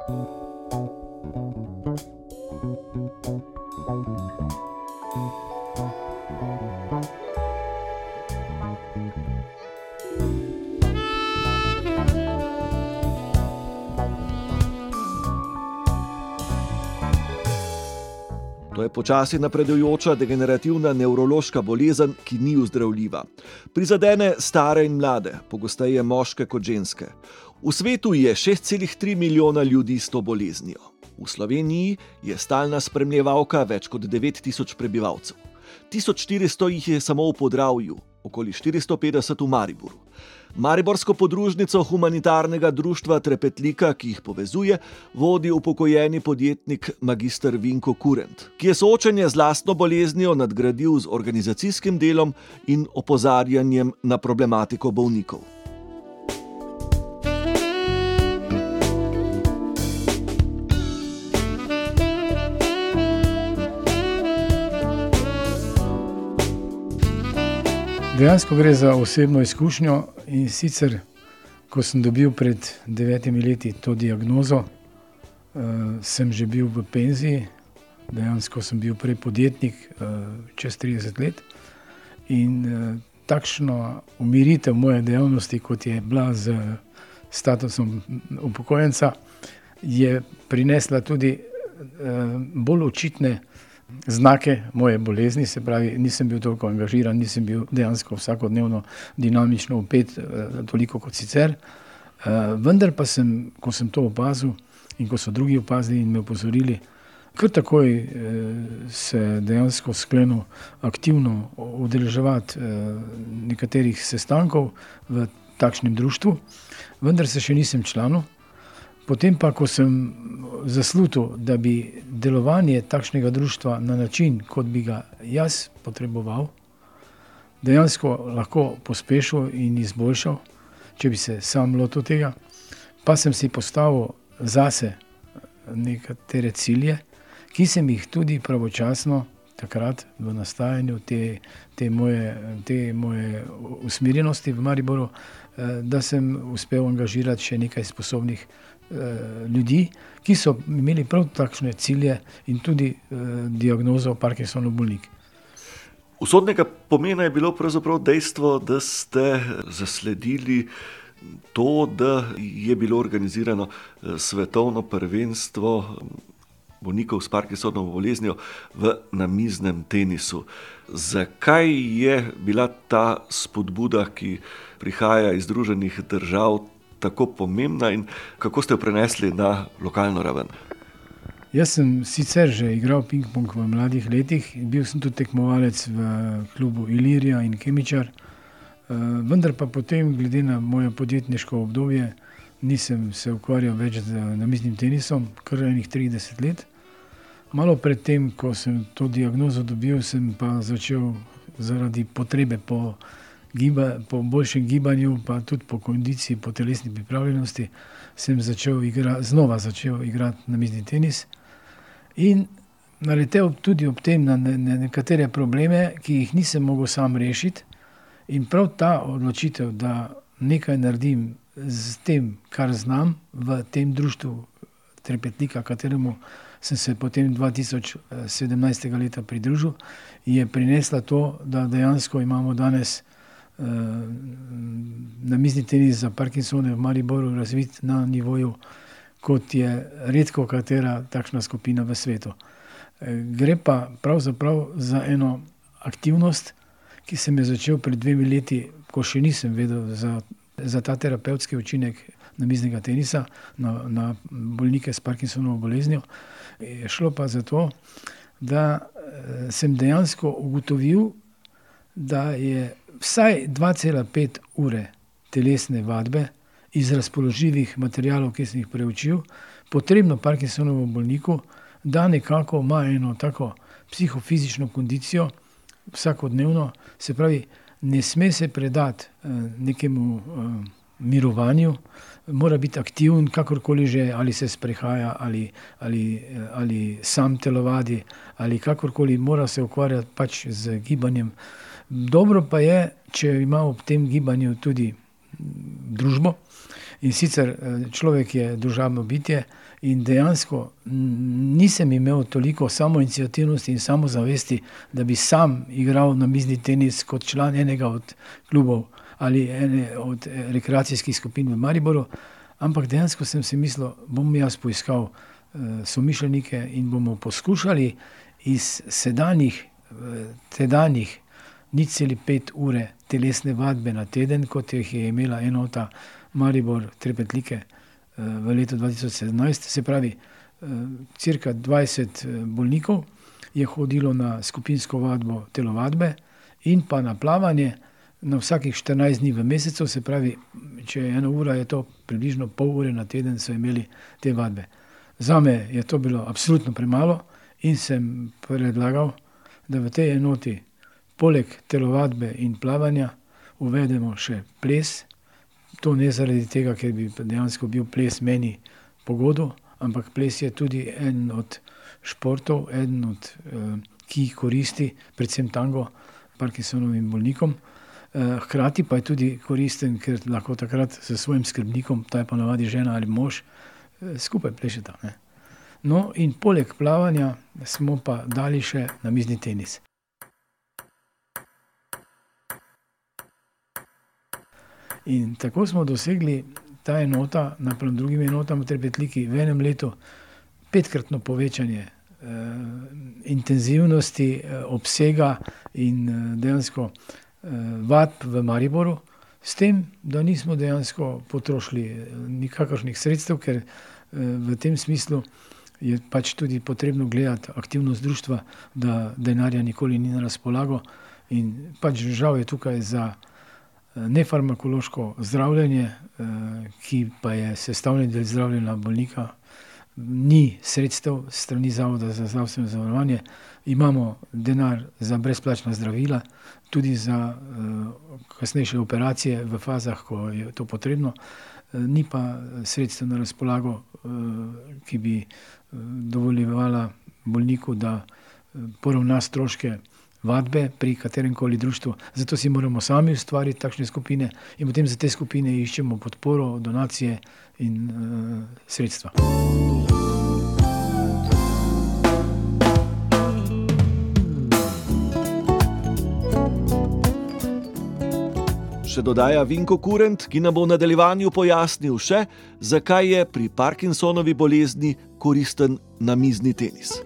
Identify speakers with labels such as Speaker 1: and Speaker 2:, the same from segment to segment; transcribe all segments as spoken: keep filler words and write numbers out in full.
Speaker 1: To je počasi napredujoča degenerativna nevrološka bolezen, ki ni ozdravljiva. Prizadene stare in mlade, pogosteje moške kot ženske. V svetu je šest celih tri milijona ljudi s to boleznijo. V Sloveniji je stalna spremljevalka več kot devet tisoč prebivalcev. tisoč štiristo jih je samo v Podravju, okoli štiristo petdeset v Mariboru. Mariborsko podružnico humanitarnega društva Trepetlika, ki jih povezuje, vodi upokojeni podjetnik magister Vinko Kurent, ki je soočenje z lastno boleznijo nadgradil z organizacijskim delom in opozarjanjem na problematiko bolnikov.
Speaker 2: Dejansko gre za osebno izkušnjo in sicer, ko sem dobil pred devetimi leti to diagnozo, sem že bil v penziji, dejansko sem bil prej podjetnik čez trideset let in takšno umiritev moje dejavnosti, kot je bila z statusom upokojenca, je prinesla tudi bolj očitne znake moje bolezni, se pravi, nisem bil toliko angažiran, nisem bil dejansko vsakodnevno dinamično vpet, toliko kot sicer. Vendar pa sem, ko sem to opazil in ko so drugi opazili in me opozorili, kar takoj se dejansko sklenil aktivno udeleževati nekaterih sestankov v takšnem društvu, vendar se še nisem članil. Potem pa, ko sem zaslutil, da bi delovanje takšnega društva na način, kot bi ga jaz potreboval, dejansko lahko pospešil in izboljšal, če bi se sam lotil tega, pa sem si postavil zase nekatere cilje, ki sem jih tudi pravočasno takrat v nastajanju te, te, moje, te moje usmerjenosti v Mariboru, da sem uspel angažirati še nekaj sposobnih ljudi, ki so imeli prav takšne cilje in tudi diagnozo Parkinsonov bolnik.
Speaker 1: Usodnega pomena je bilo pravzaprav dejstvo, da ste zasledili to, da je bilo organizirano svetovno prvenstvo bolnikov s Parkinsonovo boleznijo v namiznem tenisu. Zakaj je bila ta spodbuda, ki prihaja iz Združenih držav, tako pomembna in kako ste jo prenesli na lokalno raven?
Speaker 2: Jaz sem sicer že igral ping-pong v mladih letih, bil sem tudi tekmovalec v klubu Ilirija in Kemičar, vendar pa potem, glede na moje podjetniško obdobje, nisem se ukvarjal več z namiznim tenisom, kar enih trideset let. Malo pred tem, ko sem to diagnozo dobil, sem pa začel zaradi potrebe po Giba, po boljšem gibanju, pa tudi po kondiciji, po telesni pripravljenosti, sem začel igra, znova začel igrati namizni tenis in naletel tudi ob tem na ne, nekatere probleme, ki jih nisem mogel sam rešiti. In prav ta odločitev, da nekaj naredim z tem, kar znam v tem društvu Trepetlika, kateremu sem se potem dva tisoč sedemnajstega leta pridružil, je prinesla to, da dejansko imamo danes namizni tenis za Parkinsone v Mariboru razvit na nivoju, kot je redko katera takšna skupina v svetu. Gre pa pravzaprav za eno aktivnost, ki sem je začel pred dvemi leti, ko še nisem vedel za, za ta terapevtski učinek namiznega tenisa na, na bolnike s Parkinsonovo boleznijo. Je šlo pa za to, da sem dejansko ugotovil, da je vsaj dva cela pet ure telesne vadbe iz razpoložljivih materialov, ki sem jih preučil, potrebno Parkinsonovo bolniku, da nekako ima eno tako psihofizično kondicijo vsakodnevno, se pravi, ne sme se predati nekemu mirovanju, mora biti aktiven, kakorkoli že, ali se sprehaja, ali, ali, ali sam telovadi, ali kakorkoli, mora se ukvarjati pač z gibanjem. Dobro pa je, če ima ob tem gibanju tudi družbo. In sicer človek je družabno bitje in dejansko nisem imel toliko samoiniciativnosti in samozavesti, da bi sam igral namizni tenis kot član enega od klubov ali ene od rekreacijskih skupin v Mariboru, ampak dejansko sem si mislil, bom jaz poiskal somišljenike in bomo poskušali iz sedanjih, tedanjih nič celi pet ure telesne vadbe na teden, kot jih je imela enota Maribor Trepetlike v letu dva tisoč sedemnajst, se pravi, cirka dvajset bolnikov je hodilo na skupinsko vadbo telovadbe in pa na plavanje na vsakih štirinajst dni v mesecu, se pravi, če je ena ura, je to približno pol ure na teden so imeli te vadbe. Zame je to bilo absolutno premalo in sem predlagal, da v tej enoti poleg telovadbe in plavanja uvedemo še ples. To ne zaradi tega, ker bi dejansko bil ples meni po godu, ampak ples je tudi eden od športov, eden od, ki jih koristi, predvsem tango, Parkinsonovim bolnikom. Hkrati pa je tudi koristen, ker lahko takrat s svojim skrbnikom, ta je ponavadi žena ali mož, skupaj plešeta, ne. No, in poleg plavanja smo pa dali še namizni tenis. In tako smo dosegli ta enota napram drugim enotam v Trepetliki v enem letu petkratno povečanje eh, intenzivnosti, eh, obsega in eh, dejansko eh, vadb v Mariboru, s tem, da nismo dejansko potrošili nikakršnih sredstev, ker eh, v tem smislu je pač tudi potrebno gledati aktivnost društva, da denarja nikoli ni na razpolago in pač žal je tukaj za nefarmakološko zdravljenje, ki pa je sestavni del zdravljenja bolnika, ni sredstev s strani Zavoda za zdravstveno zavarovanje. Imamo denar za brezplačna zdravila, tudi za kasnejše operacije v fazah, ko je to potrebno. Ni pa sredstev na razpolago, ki bi dovoljevala bolniku, da poravna stroške vadbe pri kateremkoli društvu. Zato si moramo sami ustvariti takšne skupine in potem za te skupine iščemo podporo, donacije in uh, sredstva.
Speaker 1: Še dodaja Vinko Kurent, ki nam bo v nadaljevanju pojasnil še, zakaj je pri Parkinsonovi bolezni koristen namizni tenis.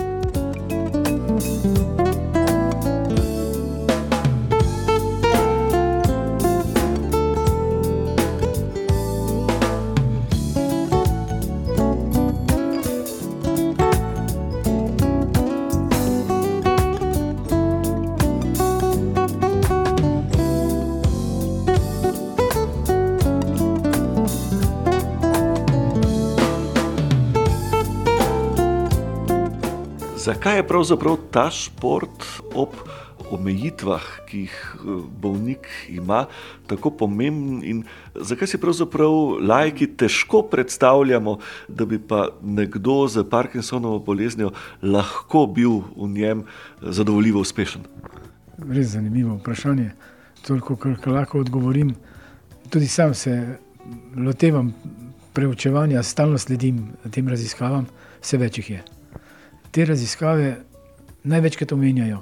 Speaker 1: Zakaj je pravzaprav ta šport ob omejitvah, ki jih bolnik ima, tako pomemben in zakaj si pravzaprav laiki težko predstavljamo, da bi pa nekdo z Parkinsonovo boleznijo lahko bil v njem zadovoljivo uspešen?
Speaker 2: Res zanimivo vprašanje. Toliko, kar lahko odgovorim. Tudi sam se lotevam preučevanja, stalno sledim tem raziskavam, vse več jih je. Te raziskave največkrat omenjajo,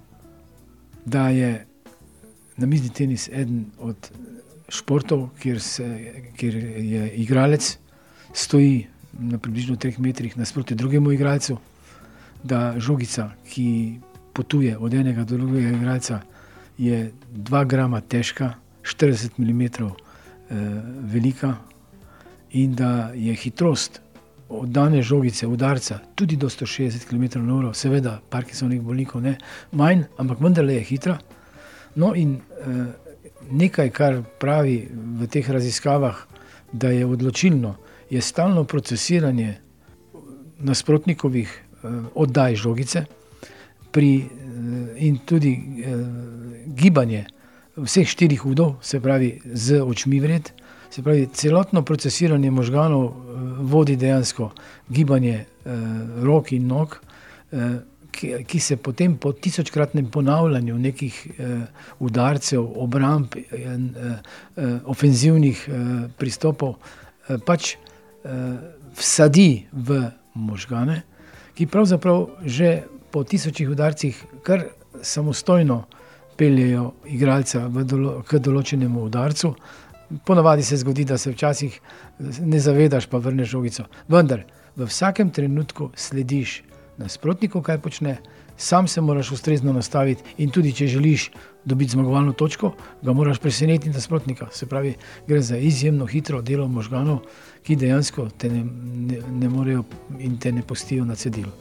Speaker 2: da je namizni tenis eden od športov, kjer, se, kjer je igralec stoji na približno treh metrih nasproti drugemu igralcu, da žogica, ki potuje od enega do drugega igralca, je dva grama težka, štirideset milimetrov eh, velika in da je hitrost oddane žogice, udarca, tudi do sto šestdeset kilometrov na uro, seveda Parkinsonovih bolnikov ne, manj, ampak vendarle je hitra. No in eh, nekaj, kar pravi v teh raziskavah, da je odločilno, je stalno procesiranje nasprotnikovih eh, oddaj žogice pri, eh, in tudi eh, gibanje vseh štirih udov, se pravi z očmi vred. Se pravi, celotno procesiranje možganov vodi dejansko gibanje eh, rok in nog, eh, ki, ki se potem po tisočkratnem ponavljanju nekih eh, udarcev, obramb, eh, eh, ofenzivnih eh, pristopov eh, pač eh, vsadi v možgane, ki pravzaprav že po tisočih udarcih kar samostojno peljejo igralca v dolo, k določenemu udarcu. Ponavadi se zgodi, da se včasih ne zavedaš, pa vrneš žogico. Vendar v vsakem trenutku slediš nasprotniku, kaj počne, sam se moraš ustrezno nastaviti in tudi, če želiš dobiti zmagovalno točko, ga moraš presenetiti nasprotnika. Se pravi, gre za izjemno hitro delo možganov, ki dejansko te ne, ne, ne morejo in te ne pustijo na cedilu.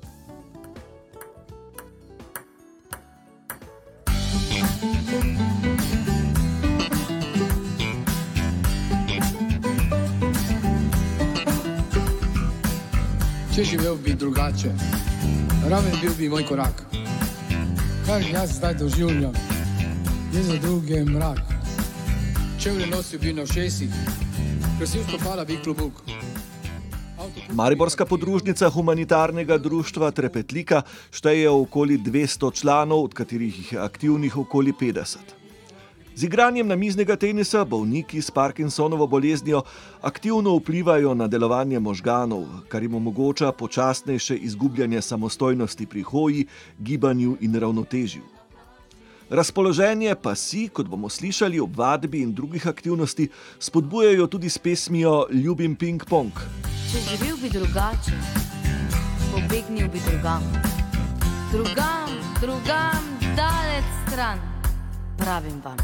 Speaker 3: Če živel bi drugače, raven bil bi moj korak. Kar jaz zdaj doživljam, je za druge mrak. Čevlje nosil bi na ušesih, krasil stopala bi klobuk.
Speaker 1: Mariborska podružnica humanitarnega društva Trepetlika šteje okoli dvesto članov, od katerih jih je aktivnih okoli petdeset. Z igranjem namiznega tenisa bolniki s Parkinsonovo boleznijo aktivno vplivajo na delovanje možganov, kar jim omogoča počasnejše izgubljanje samostojnosti pri hoji, gibanju in ravnotežju. Razpoloženje pa si, kot bomo slišali ob vadbi in drugih aktivnosti, spodbujajo tudi s pesmijo Ljubim ping-pong.
Speaker 4: Če živel bi drugače, pobegnil bi drugam. Drugam, drugam, daleč stran, pravim vam.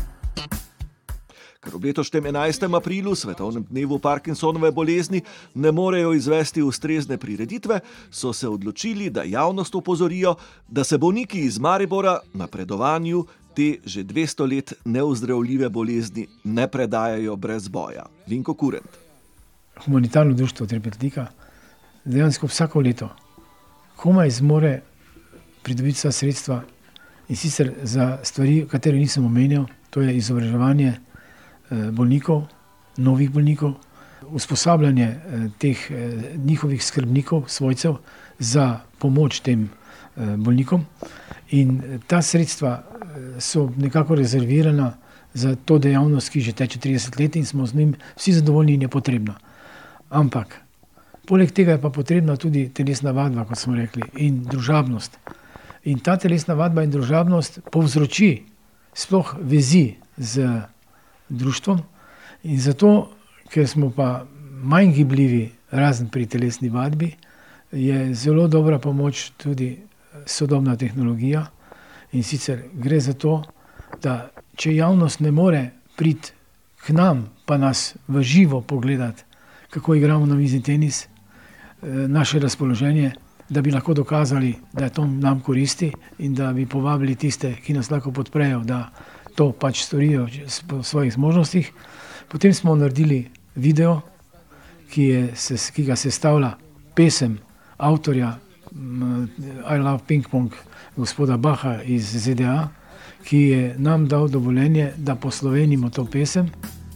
Speaker 1: Ker ob letošnjem enajstem aprilu, svetovnem dnevu Parkinsonove bolezni, ne morejo izvesti ustrezne prireditve, so se odločili, da javnost opozorijo, da se bolniki iz Maribora na predovanju te že dvesto let neozdravljive bolezni ne predajajo brez boja. Vinko Kurent.
Speaker 2: Humanitarno društvo Trepetlika dejansko vsako leto komaj zmore pridobiti vsa sredstva, in sicer za stvari, katere nisem omenjal, to je izobraževanje bolnikov, novih bolnikov, usposabljanje teh njihovih skrbnikov, svojcev za pomoč tem bolnikom. In ta sredstva so nekako rezervirana za to dejavnost, ki že teče trideset let in smo z njim vsi zadovoljni in je potrebna. Ampak poleg tega je pa potrebna tudi telesna vadba, kot smo rekli, in družabnost. In ta telesna vadba in družabnost povzroči sploh vezi z društvom, in zato, ker smo pa manj gibljivi razen pri telesni vadbi, je zelo dobra pomoč tudi sodobna tehnologija. In sicer gre za to, da če javnost ne more priti k nam, pa nas v živo pogledati, kako igramo namizni tenis, naše razpoloženje, da bi lahko dokazali, da to nam koristi in da bi povabili tiste, ki nas lahko podprejo, da to pač storijo po svojih zmožnostih. Potem smo naredili video, ki, je, ki ga sestavlja pesem avtorja I Love Ping Pong, gospoda Baha iz Z D A, ki je nam dal dovoljenje, da poslovenimo to pesem.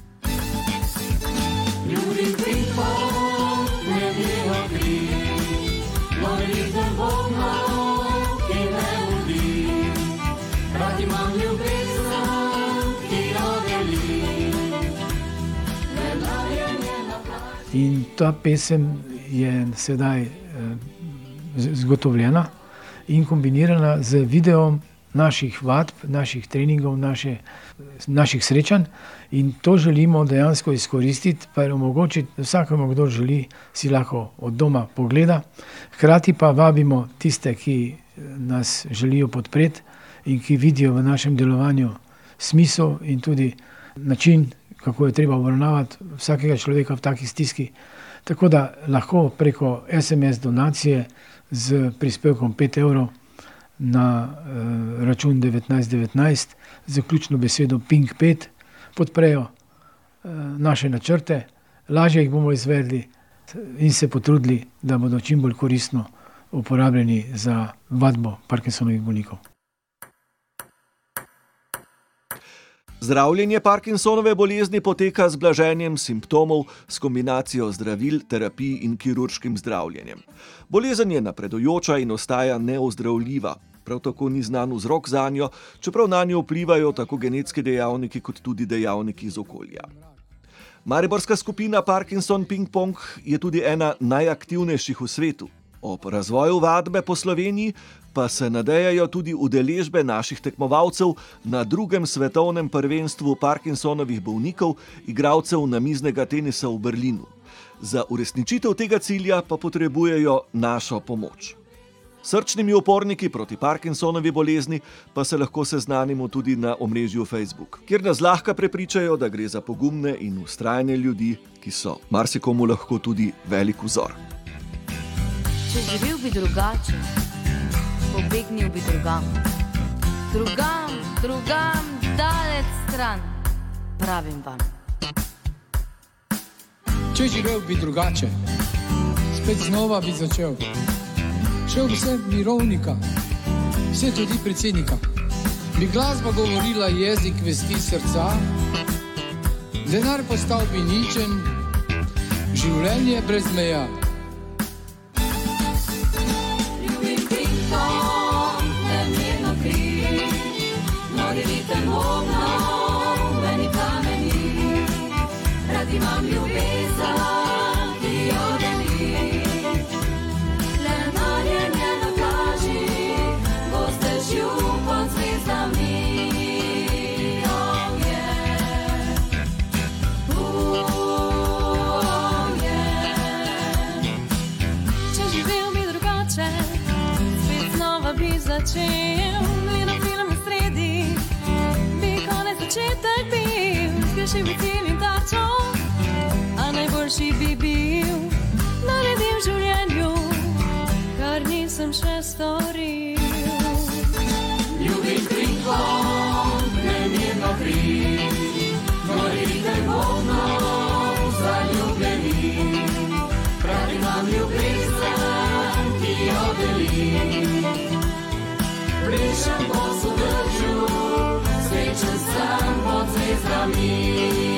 Speaker 2: In ta pesem je sedaj eh, zgotovljena in kombinirana z videom naših vadb, naših treningov, naše, naših srečanj, in to želimo dejansko izkoristiti, pa je omogočiti vsakemu, kdo želi, si lahko od doma pogleda. Hkrati pa vabimo tiste, ki nas želijo podpreti in ki vidijo v našem delovanju smisel in tudi način, kako je treba obravnavati vsakega človeka v taki stiski. Tako da lahko preko es em es donacije z prispevkom pet evrov na eh, račun devetnajst devetnajst z zaključno besedo ping pet podprejo eh, naše načrte, lažje jih bomo izvedli in se potrudili, da bodo čim bolj koristno uporabljeni za vadbo Parkinsonovih bolnikov.
Speaker 1: Zdravljenje Parkinsonove bolezni poteka z blaženjem simptomov s kombinacijo zdravil, terapij in kirurškim zdravljenjem. Bolezen je napredujoča in ostaja neozdravljiva. Prav tako ni znan vzrok zanjo, čeprav nanjo vplivajo tako genetski dejavniki kot tudi dejavniki iz okolja. Mariborska skupina Parkinson Ping Pong je tudi ena najaktivnejših v svetu. Ob razvoju vadbe po Sloveniji pa se nadejajo tudi udeležbe naših tekmovalcev na drugem svetovnem prvenstvu Parkinsonovih bolnikov, igralcev namiznega tenisa v Berlinu. Za uresničitev tega cilja pa potrebujejo našo pomoč. Srčnimi uporniki proti Parkinsonovi bolezni pa se lahko seznanimo tudi na omrežju Facebook, kjer nas zlahka prepričajo, da gre za pogumne in vztrajne ljudi, ki so marsikomu lahko tudi velik vzor.
Speaker 4: Če živel bi drugače, pobegnil bi drugam. Drugam, drugam, daleč stran, pravim vam.
Speaker 3: Če živel bi drugače, spet znova bi začel. Šel bi vse mirovnika, vse tudi predsednika. Bi glasba govorila jezik vesti srca, denar postal bi ničen, življenje brez meja.
Speaker 5: Ljubim ping-pong, nemirno kri, noge ritem obnov, meni kameni, rad imam ljubezen, ki jo deli. Lenarjenje na plaži, goste živ pod zvezdami. Oh yeah, oh yeah.
Speaker 6: Če živel bi drugače, spet znova bi začel. Gledam film v sredi, bi konec začetek bil. Zgrešil bi cilj in tarčo, a najboljši bi bil. Naredim v življenju, kar nisem še storil.
Speaker 5: Ljubim ping-pong, nemirno kri, nori ritem obnov, zaljubljeni. Prav imam ljubezen, ki jo deli. Plešem po sodržu, srečen sem pod zvezdami.